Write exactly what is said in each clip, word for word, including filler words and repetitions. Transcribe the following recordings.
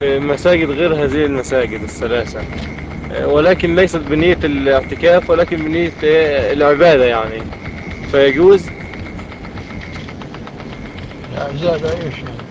مساجد غير هذه المساجد الثلاثة، ولكن ليست بنية الاعتكاف ولكن بنية العبادة يعني، فيجوز. لا زال ايش يعني؟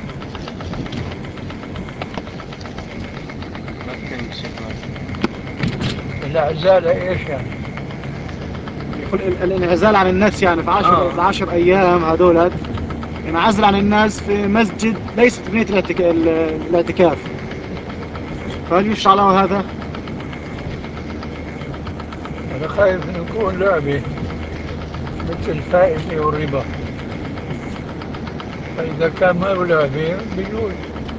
ما فهمت شيخنا. العزالة ايش يعني؟ يقول ال- الانعزال عن الناس يعني في عشر آه. العشر ايام هذولت، ينعزل عن الناس في مسجد ليست بنية الاعتك- ال- الاعتكاف، فهل يشرع له هذا؟ انا خايف انه يكون لعبة مثل الفائدة والربا، فإذا كان ما هو لعبة بيجوز.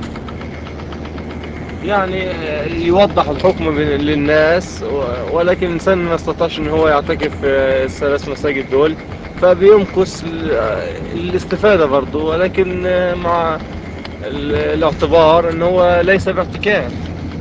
يعني يوضح الحكم بين- للناس، و- ولكن الإنسان ما استطاعش إن هو يعتكف في الثلاث مساجد دول، فبيمكس ال- الاستفادة برضو، ولكن مع ال- الاعتبار إن هو ليس باعتكاف،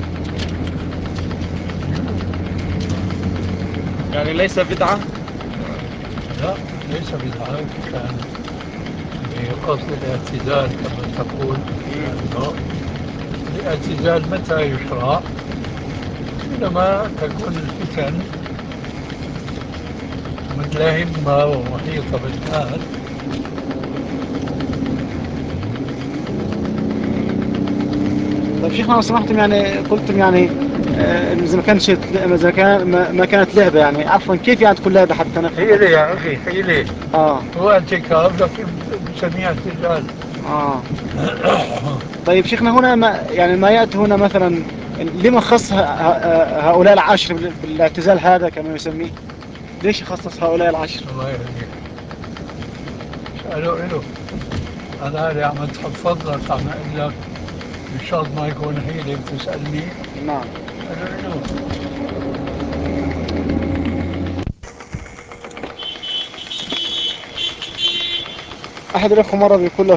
يعني ليس بدعة. لا ليس بدعة، كان بقصد الاعتزال كما تقول، لأنه الاعتزال متى يشرع؟ حينما تكون الفتن متلهمة ومحيطة بالناس. طيب شيخنا لو سمحتم، يعني قلتم يعني آه، إن إذا ما كانش إذا كان ما ما كانت لعبة، يعني عفوا كيف يعني تكون لعبة حتى نفهم؟ هي ليه يا أخي، هي ليه؟ آه هو اعتكاف لكن بسميه اعتزال. آه طيب شيخنا، هنا ما يعني ما يأتي هنا مثلا، لما خص ه- ه- هؤلاء العشر بال- بالاعتزال هذا كما يسميه؟ ليش يخصص هؤلاء العشر؟ الله يهديك، اسألوا إله. أنا اللي عم أتحفظ لك، عم أقول لك بشرط ما يكون حيلة بتسألني. نعم. اسألوا إله. أحد الأخوة مرة بيقول له